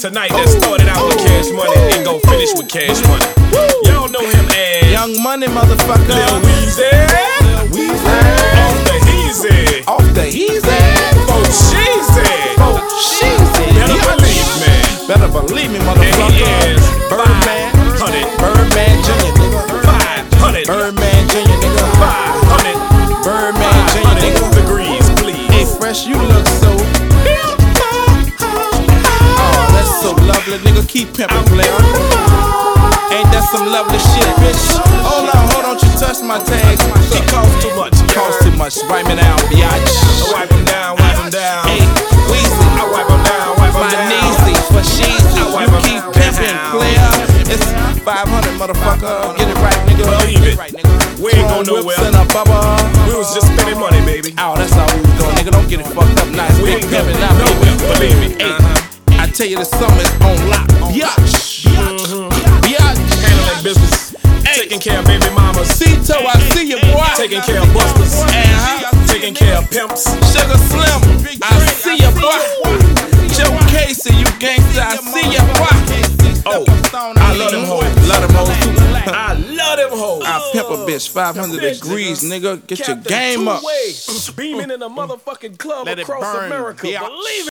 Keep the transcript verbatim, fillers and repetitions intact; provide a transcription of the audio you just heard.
tonight that started out with cash money and gon' finish with cash money. Y'all know him as Young Money, motherfucker. Lil Weezy. Weezy. Off the Heezy. Off the Heezy. Fo Sheezy. Fo Sheezy. Better Yeah. believe me. Better believe me, And motherfucker. he is Birdman. Hundred. Birdman Junior, nigga. Five hundred. Birdman Junior, nigga. Five hundred. Birdman Junior, nigga. Degrees, please. Hey, Fresh, you look so. Oh, that's so lovely, nigga. Keep pimping, player. Ain't that some lovely shit, bitch? Hold on, hold on, you touch my tags. It costs too much. Cost too much. Wipe me down, biatch. Wipe him down, wipe him down. Hey, Weezy. I wipe him down, wipe him My down. kneesy for sheezy. I wipe You 'em keep down. pimping, player. It's five hundred, motherfucker. Get it right, nigga. Believe it. Right, nigga. We ain't going Chrome whips nowhere. and a bubble. We was just spending money, baby. Oh, that's all we was doing, nigga. Don't get it fucked up. Nice We big ain't going pimping now, nowhere, baby. believe me. Hey, Uh-huh. I tell you, the summer's on lock. Biatch. Biatch. Handling business. Taking care of baby mamas. Cito, I see you, boy. Taking care of busters. Uh-huh. Taking care of pimps. Sugar Slim, I see you, boy. Joe Casey, you gangsta, I see you, boy. Oh, I love them hoes. Love them hoes too. I love them hoes. I pimp a bitch five hundred degrees, nigga. Get your game up. Beaming in a motherfucking club Let it across burn, America. bitch. Believe it.